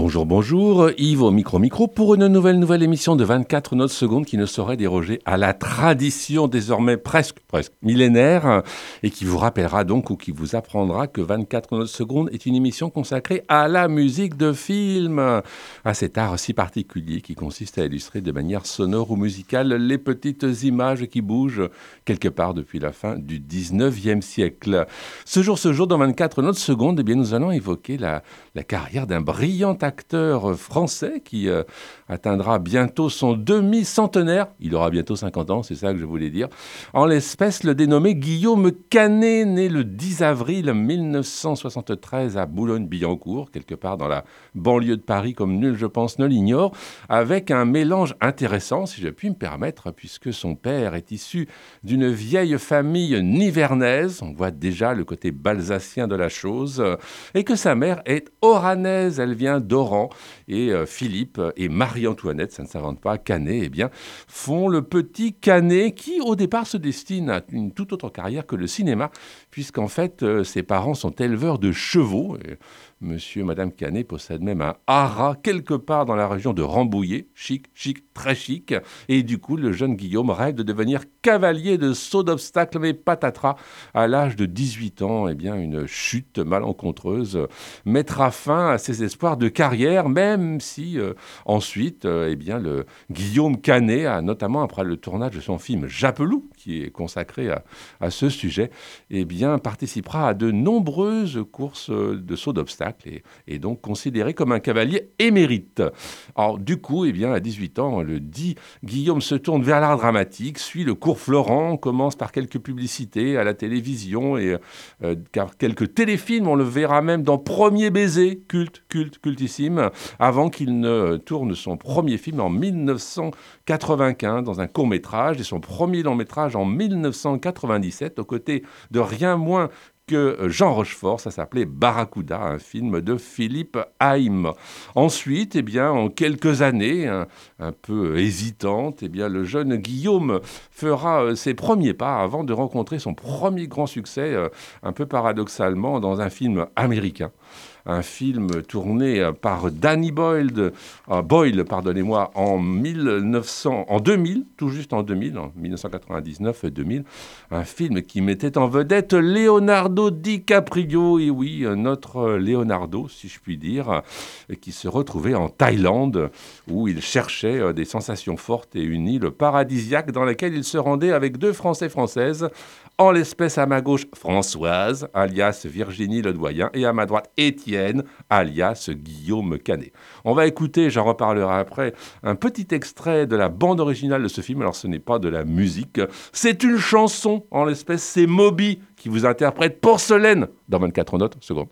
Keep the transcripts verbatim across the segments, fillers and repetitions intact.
Bonjour, bonjour, Yves au micro-micro pour une nouvelle nouvelle émission de vingt-quatre notes secondes qui ne saurait déroger à la tradition désormais presque, presque millénaire et qui vous rappellera donc ou qui vous apprendra que vingt-quatre notes secondes est une émission consacrée à la musique de film, à cet art si particulier qui consiste à illustrer de manière sonore ou musicale les petites images qui bougent quelque part depuis la fin du dix-neuvième siècle. Ce jour, ce jour, dans vingt-quatre notes secondes, eh bien, nous allons évoquer la, la carrière d'un brillant acteur français qui euh, atteindra bientôt son demi-centenaire. Il aura bientôt cinquante ans, c'est ça que je voulais dire. En l'espèce, le dénommé Guillaume Canet, né le dix avril mille neuf cent soixante-treize à Boulogne-Billancourt, quelque part dans la banlieue de Paris, comme nul, je pense, ne l'ignore, avec un mélange intéressant, si je puis me permettre, puisque son père est issu d'une vieille famille nivernaise, on voit déjà le côté balsacien de la chose, et que sa mère est oranaise, elle vient d'Oran, et euh, Philippe et Marie-Antoinette, ça ne s'invente pas, Canet, eh bien, font le petit Canet qui, au départ, se destine à une toute autre carrière que le cinéma, puisqu'en fait, euh, ses parents sont éleveurs de chevaux. Et Monsieur et Madame Canet possèdent même un haras quelque part dans la région de Rambouillet, chic, chic, très chic. Et du coup, le jeune Guillaume rêve de devenir cavalier de saut d'obstacle, mais patatras, à l'âge de dix-huit ans, eh bien, une chute malencontreuse mettra fin à ses espoirs de carrière, même si euh, ensuite, euh, eh bien, le Guillaume Canet a notamment après le tournage de son film Japelou, qui est consacré à, à ce sujet, eh bien, participera à de nombreuses courses de saut d'obstacle. Et, et donc considéré comme un cavalier émérite. Alors du coup, eh bien, à dix-huit ans, le dit Guillaume se tourne vers l'art dramatique, suit le cours Florent, commence par quelques publicités à la télévision et euh, car quelques téléfilms, on le verra même dans Premier baiser, culte, culte, cultissime, avant qu'il ne tourne son premier film en mille neuf cent quatre-vingt-quinze dans un court-métrage et son premier long-métrage en mille neuf cent quatre-vingt-dix-sept aux côtés de rien moins que Jean Rochefort, ça s'appelait Barracuda, un film de Philippe Haïm. Ensuite, eh bien, en quelques années, un, un peu hésitante, eh bien, le jeune Guillaume fera euh, ses premiers pas avant de rencontrer son premier grand succès, euh, un peu paradoxalement, dans un film américain. Un film tourné par Danny Boyle, euh, Boyle, pardonnez-moi, en mille neuf cents, en deux mille, tout juste en deux mille, en mille neuf cent quatre-vingt-dix-neuf deux mille, un film qui mettait en vedette Leonardo DiCaprio, et oui, notre Leonardo, si je puis dire, qui se retrouvait en Thaïlande, où il cherchait des sensations fortes et une île paradisiaque dans laquelle il se rendait avec deux Français françaises, en l'espèce à ma gauche Françoise, alias Virginie Ledoyen, et à ma droite Étienne, alias Guillaume Canet. On va écouter, j'en reparlerai après, un petit extrait de la bande originale de ce film. Alors ce n'est pas de la musique, c'est une chanson, en l'espèce c'est Moby qui vous interprète Porcelaine dans vingt-quatre notes secondes.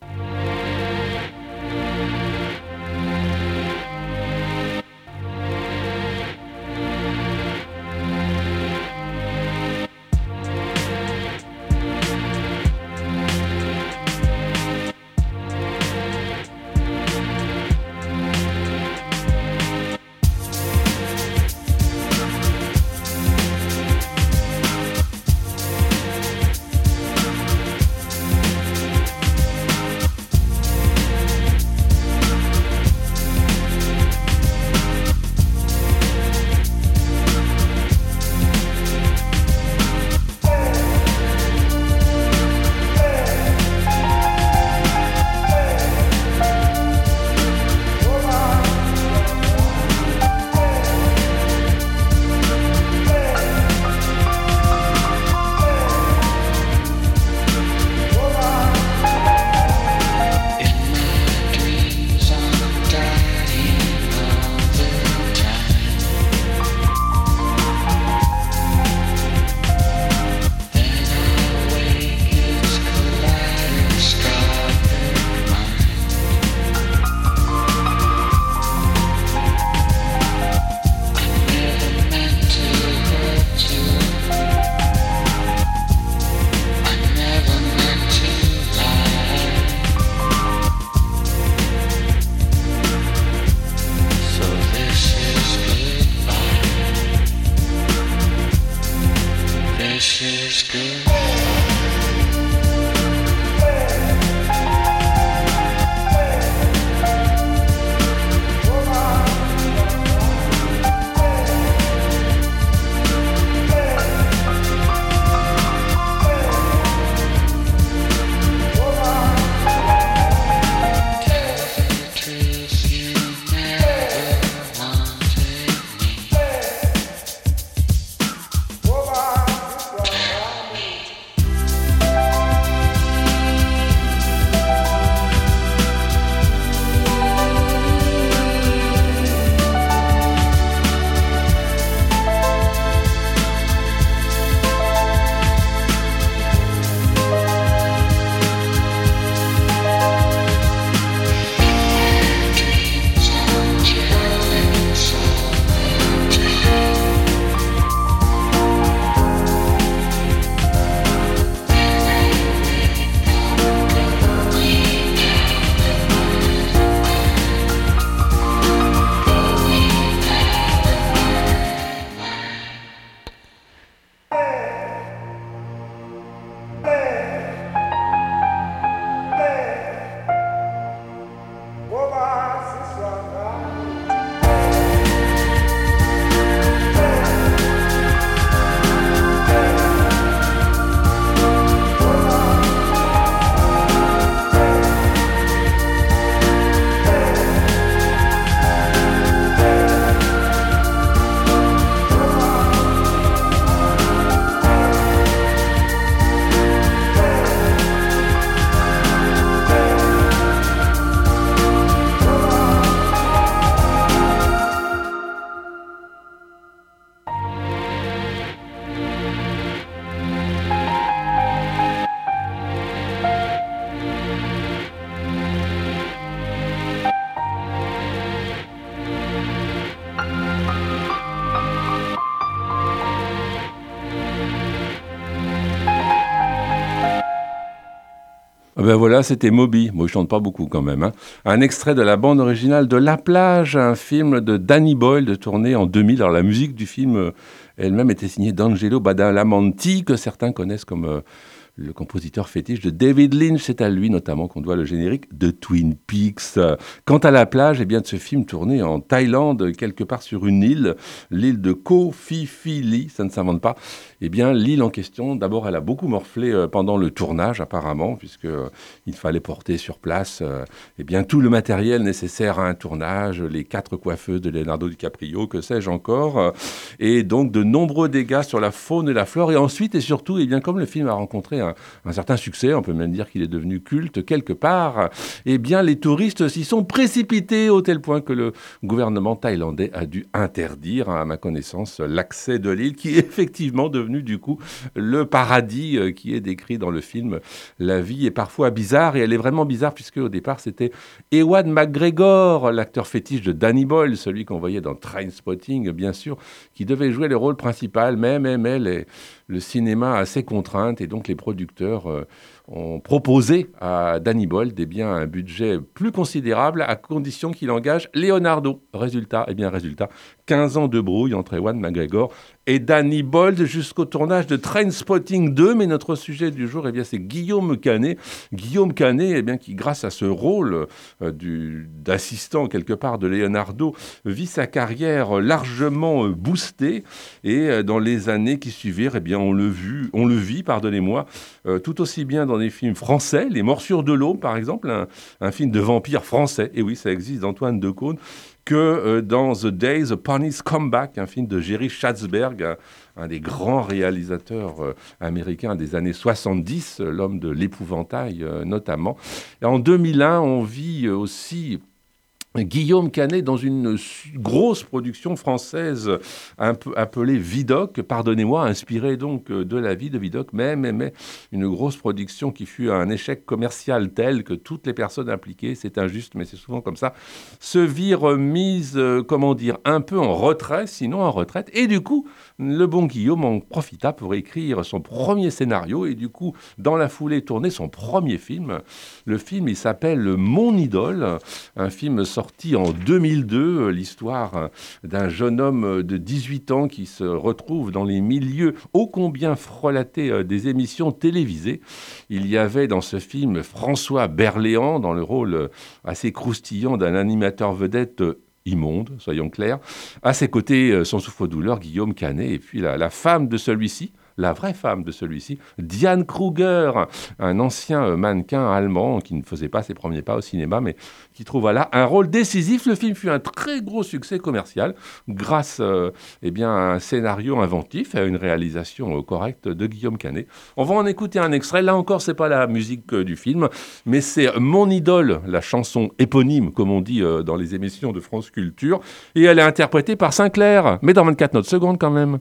Ben voilà, c'était Moby. Moi, je chante pas beaucoup quand même. Hein. Un extrait de la bande originale de La Plage, un film de Danny Boyle, tourné en deux mille. Alors la musique du film euh, elle-même était signée d'Angelo Badalamenti, que certains connaissent comme euh, le compositeur fétiche de David Lynch. C'est à lui notamment qu'on doit le générique de Twin Peaks. Quant à La Plage, eh bien, de ce film tourné en Thaïlande, quelque part sur une île, l'île de Koh Phi Phi Li, ça ne s'invente pas. Eh bien, l'île en question, d'abord, elle a beaucoup morflé euh, pendant le tournage, apparemment, puisqu'il euh, fallait porter sur place euh, eh bien, tout le matériel nécessaire à un tournage, les quatre coiffeuses de Leonardo DiCaprio, que sais-je encore, euh, et donc de nombreux dégâts sur la faune et la flore. Et ensuite, et surtout, eh bien, comme le film a rencontré un, un certain succès, on peut même dire qu'il est devenu culte quelque part, eh bien, les touristes s'y sont précipités au tel point que le gouvernement thaïlandais a dû interdire, à ma connaissance, l'accès de l'île, qui est effectivement devenue du coup le paradis euh, qui est décrit dans le film. La vie est parfois bizarre, et elle est vraiment bizarre puisque au départ c'était Ewan McGregor, l'acteur fétiche de Danny Boyle, celui qu'on voyait dans Trainspotting bien sûr, qui devait jouer le rôle principal, mais, mais, mais les, le cinéma a ses contraintes et donc les producteurs euh, ont proposé à Danny Boyle eh bien, un budget plus considérable à condition qu'il engage Leonardo. Résultat, eh bien résultat, quinze ans de brouille entre Ewan McGregor et Danny Boyle jusqu'au tournage de Trainspotting deux. Mais notre sujet du jour, eh bien, c'est Guillaume Canet. Guillaume Canet, eh bien, qui grâce à ce rôle euh, du, d'assistant quelque part de Leonardo, vit sa carrière largement euh, boostée. Et euh, dans les années qui suivirent, eh bien, on le, vu, on le vit, pardonnez-moi, euh, tout aussi bien dans des films français, Les Morsures de l'Aube, par exemple, un, un film de vampire français. Et oui, ça existe, d'Antoine Decaune. Que euh, dans The Day the Ponies Come Back, un film de Jerry Schatzberg, un, un des grands réalisateurs euh, américains des années soixante-dix, euh, l'homme de l'épouvantail euh, notamment. Et en deux mille un, on vit euh, aussi Guillaume Canet dans une grosse production française un peu appelée Vidocq, pardonnez-moi, inspirée donc de la vie de Vidocq, mais, mais, mais une grosse production qui fut un échec commercial tel que toutes les personnes impliquées, c'est injuste, mais c'est souvent comme ça, se virent mises, euh, comment dire, un peu en retrait, sinon en retraite, et du coup, le bon Guillaume en profita pour écrire son premier scénario, et du coup, dans la foulée, tourner son premier film. Le film, il s'appelle Mon idole, un film sorti sorti en deux mille deux, l'histoire d'un jeune homme de dix-huit ans qui se retrouve dans les milieux ô combien frelatés des émissions télévisées. Il y avait dans ce film François Berléand dans le rôle assez croustillant d'un animateur vedette immonde, soyons clairs. À ses côtés, son souffre-douleur, Guillaume Canet, et puis la, la femme de celui-ci, la vraie femme de celui-ci, Diane Kruger, un ancien mannequin allemand qui ne faisait pas ses premiers pas au cinéma, mais qui trouva là un rôle décisif. Le film fut un très gros succès commercial grâce euh, eh bien, à un scénario inventif et à une réalisation euh, correcte de Guillaume Canet. On va en écouter un extrait. Là encore, c'est pas la musique euh, du film, mais c'est Mon idole, la chanson éponyme, comme on dit euh, dans les émissions de France Culture. Et elle est interprétée par Sinclair, mais dans vingt-quatre notes secondes quand même.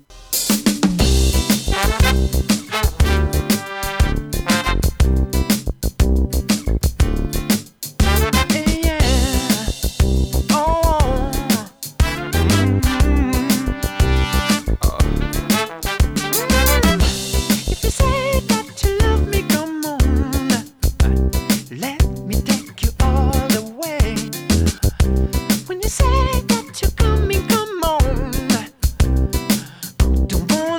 When you say that you're coming, come on. Don't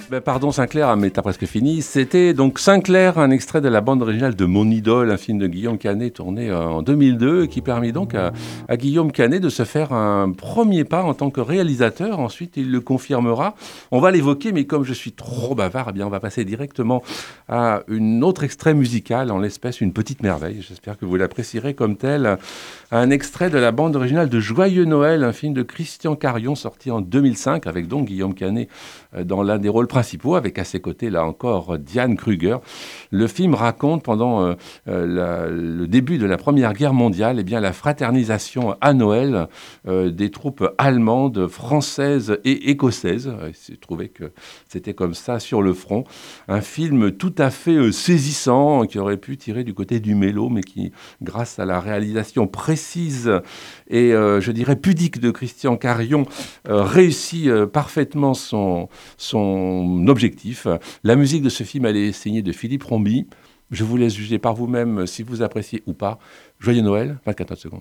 Ben, pardon Sinclair, mais t'as presque fini. C'était donc Sinclair, un extrait de la bande originale de Mon Idole, un film de Guillaume Canet tourné euh, en deux mille deux, qui permit donc à, à Guillaume Canet de se faire un premier pas en tant que réalisateur. Ensuite, il le confirmera. On va l'évoquer, mais comme je suis trop bavard, eh bien, on va passer directement à une autre extrait musical, en l'espèce une petite merveille. J'espère que vous l'apprécierez comme tel. Un extrait de la bande originale de Joyeux Noël, un film de Christian Carion sorti en deux mille cinq, avec donc Guillaume Canet dans l'un des rôles principaux, avec à ses côtés, là encore, Diane Kruger. Le film raconte, pendant euh, la, le début de la Première Guerre mondiale, eh bien, la fraternisation à Noël euh, des troupes allemandes, françaises et écossaises. Il s'est trouvé que c'était comme ça sur le front. Un film tout à fait euh, saisissant, qui aurait pu tirer du côté du mélo, mais qui, grâce à la réalisation précise et, euh, je dirais, pudique de Christian Carion, euh, réussit euh, parfaitement son son objectif. La musique de ce film, elle est signée de Philippe Rombi. Je vous laisse juger par vous-même si vous appréciez ou pas. Joyeux Noël, vingt-quatre secondes.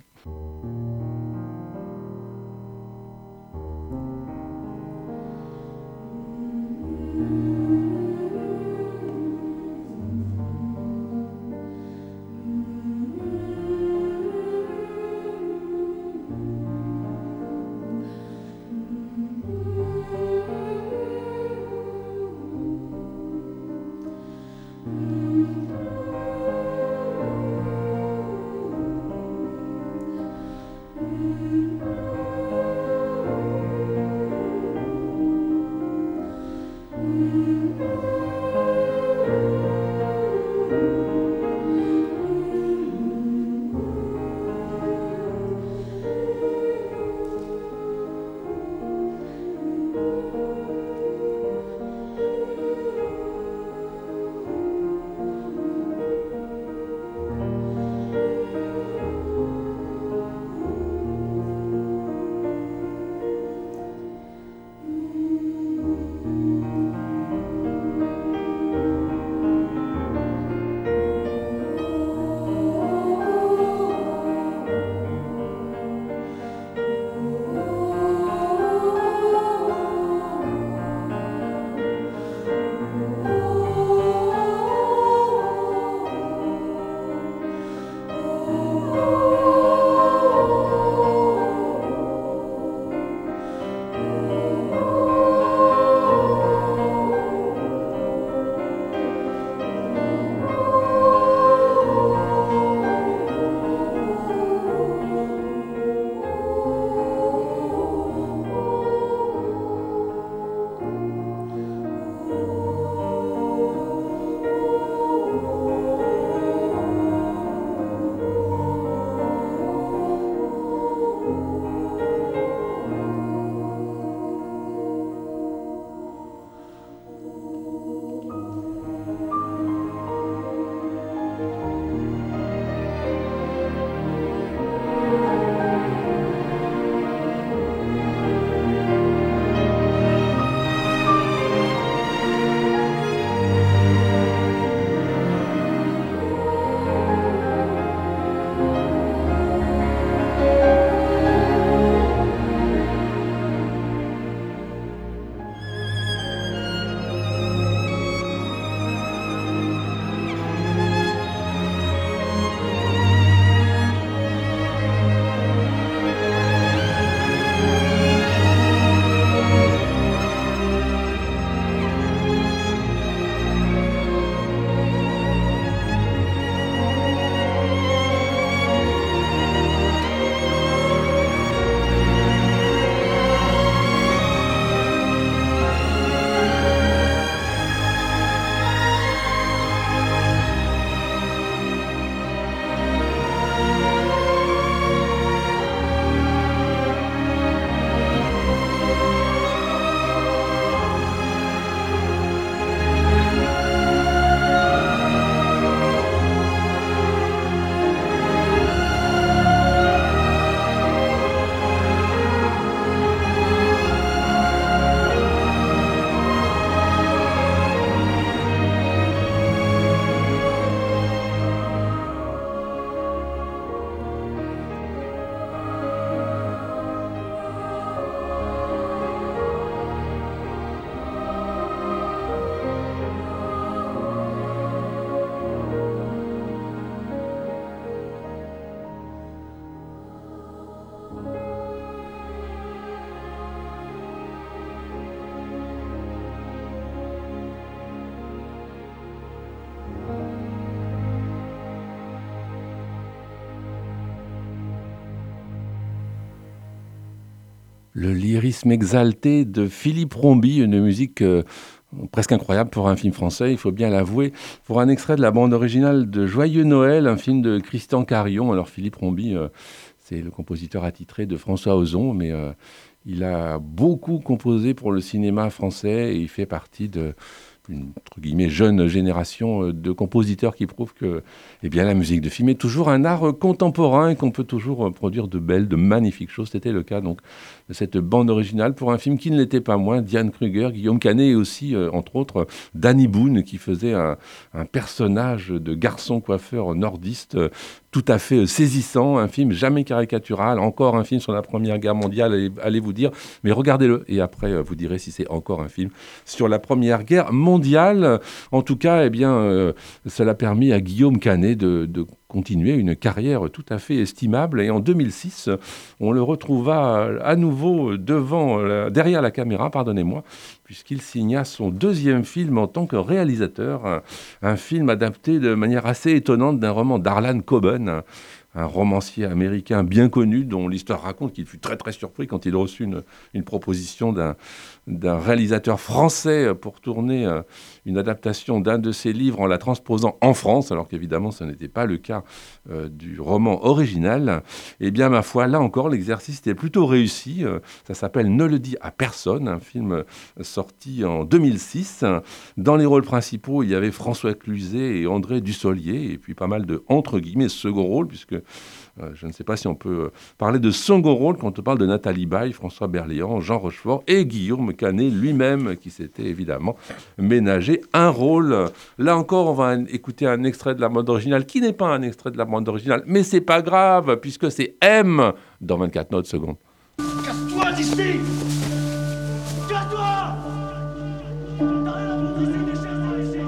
Le lyrisme exalté de Philippe Rombi, une musique euh, presque incroyable pour un film français, il faut bien l'avouer. Pour un extrait de la bande originale de Joyeux Noël, un film de Christian Carion. Alors Philippe Rombi, euh, c'est le compositeur attitré de François Ozon, mais euh, il a beaucoup composé pour le cinéma français et il fait partie de une entre guillemets, jeune génération de compositeurs qui prouvent que eh bien, la musique de film est toujours un art contemporain et qu'on peut toujours produire de belles, de magnifiques choses. C'était le cas donc de cette bande originale pour un film qui ne l'était pas moins, Diane Kruger, Guillaume Canet et aussi, euh, entre autres, Danny Boone qui faisait un, un personnage de garçon coiffeur nordiste euh, tout à fait saisissant, un film jamais caricatural, encore un film sur la Première Guerre mondiale, allez, allez vous dire, mais regardez-le et après vous direz si c'est encore un film sur la Première Guerre mondiale. En tout cas, eh bien, euh, cela a permis à Guillaume Canet de, de continuer une carrière tout à fait estimable et en deux mille six, on le retrouva à nouveau devant, la, derrière la caméra, pardonnez-moi, puisqu'il signa son deuxième film en tant que réalisateur, un, un film adapté de manière assez étonnante d'un roman d'Harlan Coben, un, un romancier américain bien connu dont l'histoire raconte qu'il fut très très surpris quand il reçut une, une proposition d'un, d'un réalisateur français pour tourner euh, une adaptation d'un de ses livres en la transposant en France, alors qu'évidemment ce n'était pas le cas euh, du roman original. Eh bien ma foi, là encore l'exercice était plutôt réussi. Euh, ça s'appelle Ne le dis à personne, un film euh, sorti en deux mille six. Dans les rôles principaux, il y avait François Cluzet et André Dussolier, et puis pas mal de entre guillemets second rôle, puisque Euh, je ne sais pas si on peut euh, parler de second rôle quand on parle de Nathalie Baye, François Berléand, Jean Rochefort et Guillaume Canet lui-même qui s'était évidemment ménagé un rôle. Là encore, on va écouter un extrait de la bande originale qui n'est pas un extrait de la bande originale, mais c'est pas grave puisque c'est M dans vingt-quatre notes secondes. Casse-toi d'ici! Casse-toi! T'as rien à foutre ici, des chaises dans ici!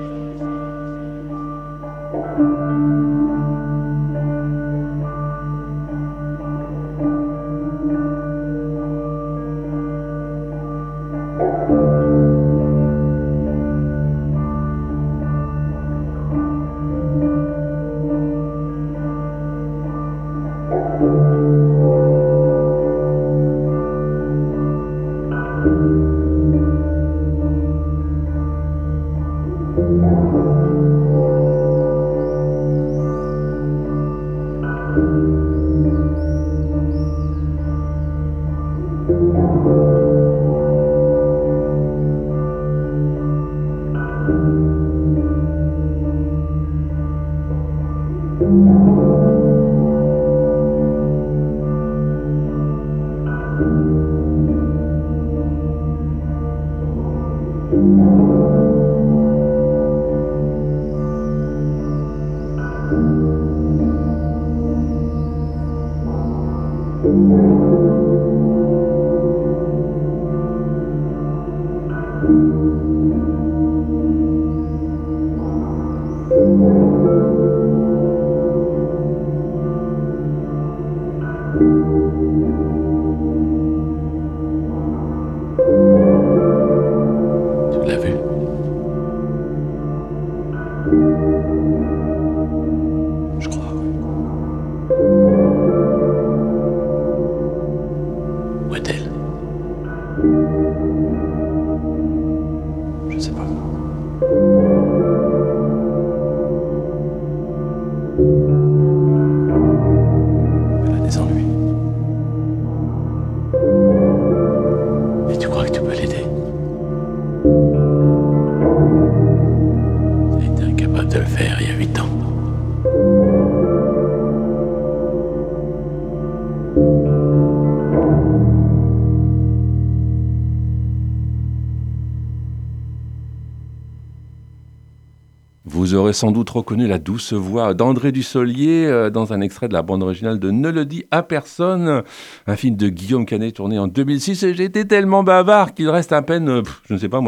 Vous aurez sans doute reconnu la douce voix d'André Dussolier euh, dans un extrait de la bande originale de Ne le dis à personne, un film de Guillaume Canet tourné en deux mille six. Et j'ai été tellement bavard qu'il reste à peine, euh, je ne sais pas moi,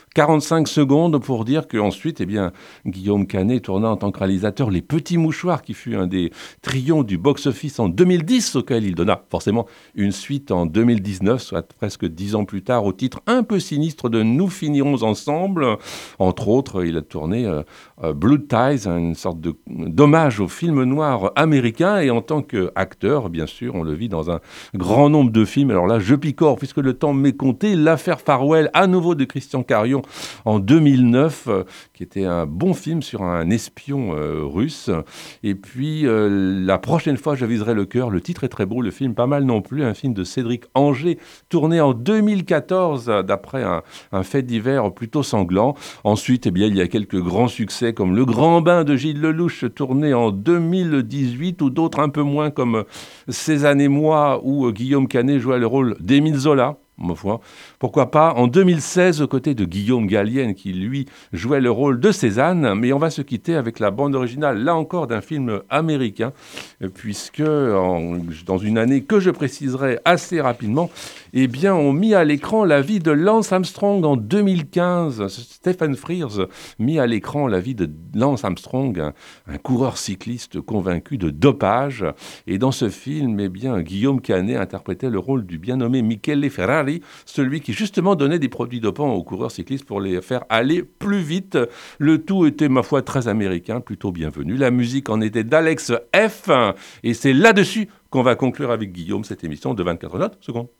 quarante-cinq secondes pour dire qu'ensuite, eh bien, Guillaume Canet tourna en tant que réalisateur Les Petits Mouchoirs, qui fut un des triomphes du box-office en deux mille dix, auquel il donna forcément une suite en deux mille dix-neuf, soit presque dix ans plus tard, au titre un peu sinistre de Nous finirons ensemble. Entre autres, il a tourné euh, euh, Blood Ties, une sorte de, d'hommage au film noir américain, et en tant qu'acteur, bien sûr, on le vit dans un grand nombre de films. Alors là, je picore, puisque le temps m'est compté. L'affaire Farwell, à nouveau de Christian Carion, en deux mille neuf, euh, qui était un bon film sur un espion euh, russe. Et puis, euh, la prochaine fois, je viserai le cœur. Le titre est très beau, le film pas mal non plus. Un film de Cédric Anger, tourné en deux mille quatorze, d'après un, un fait divers plutôt sanglant. Ensuite, eh bien, il y a quelques grands succès, comme Le Grand Bain de Gilles Lelouch, tourné en deux mille dix-huit, ou d'autres un peu moins, comme Cézanne et moi, où Guillaume Canet jouait le rôle d'Émile Zola. Ma foi. Pourquoi pas en deux mille seize, aux côtés de Guillaume Gallienne, qui lui jouait le rôle de Cézanne. Mais on va se quitter avec la bande originale, là encore, d'un film américain, puisque en, dans une année que je préciserai assez rapidement, eh bien, on mit à l'écran la vie de Lance Armstrong en deux mille quinze. Stephen Frears mit à l'écran la vie de Lance Armstrong, un, un coureur cycliste convaincu de dopage. Et dans ce film, eh bien, Guillaume Canet interprétait le rôle du bien nommé Michele Ferrari, celui qui justement donnait des produits dopants aux coureurs cyclistes pour les faire aller plus vite. Le tout était, ma foi, très américain, plutôt bienvenu. La musique en était d'Alex F. Et c'est là-dessus qu'on va conclure avec Guillaume cette émission de vingt-quatre notes secondes.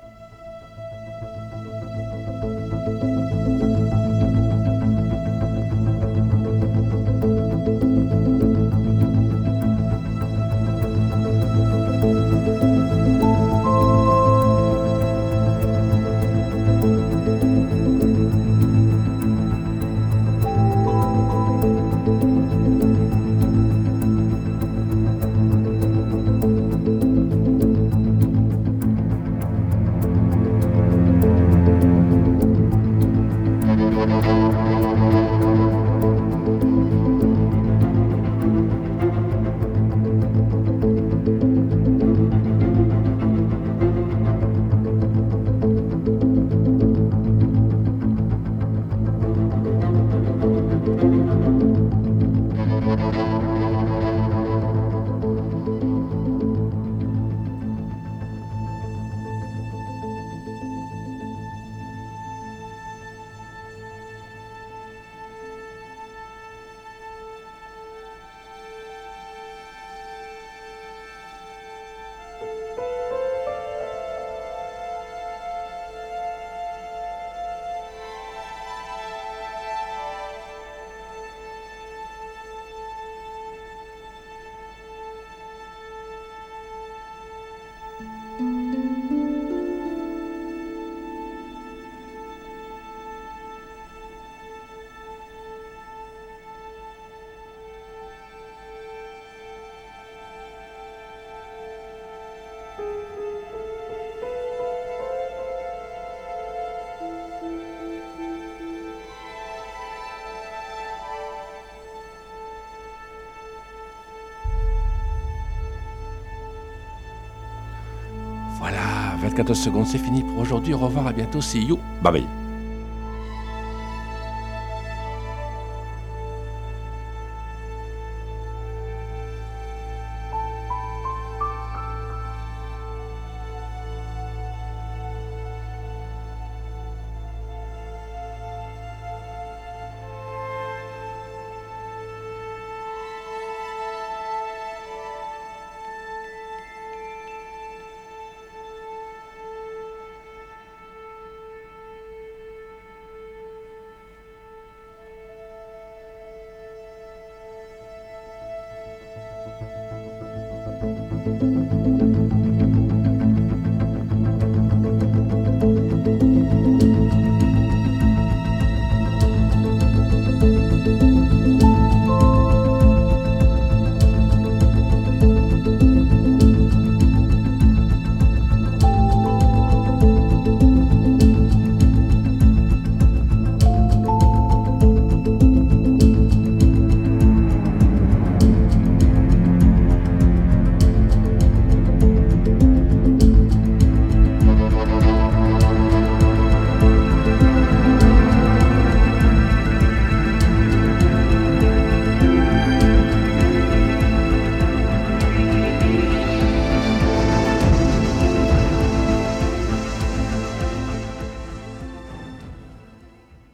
Voilà, vingt-quatre secondes, c'est fini pour aujourd'hui. Au revoir, à bientôt, see you, bye bye. Thank you.